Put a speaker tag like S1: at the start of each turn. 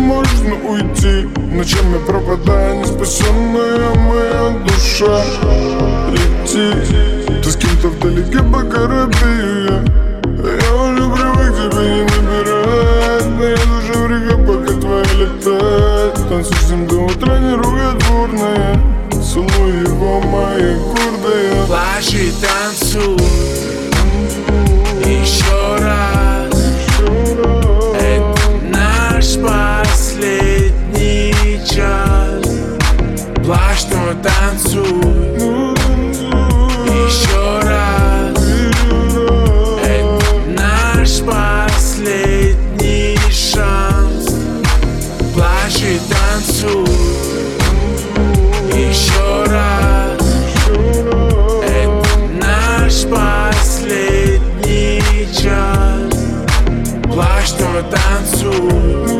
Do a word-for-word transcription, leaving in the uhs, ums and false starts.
S1: можно уйти. Ночами пропадая, неспасенная моя душа. Лети, ты с кем-то вдалеке по корабе. Я уже привык тебя не набирать. Моя душа в реке, пока твоя летает. Танцуй с ним до утра, не руготворная. Целуй его, моя гордая.
S2: Плачь и танцуй еще раз. Это наш последний час. Плачь, но танцуй еще раз. Это наш последний шанс. Плачь и танцуй еще раз. Это наш последний час. Плачь, но танцуй.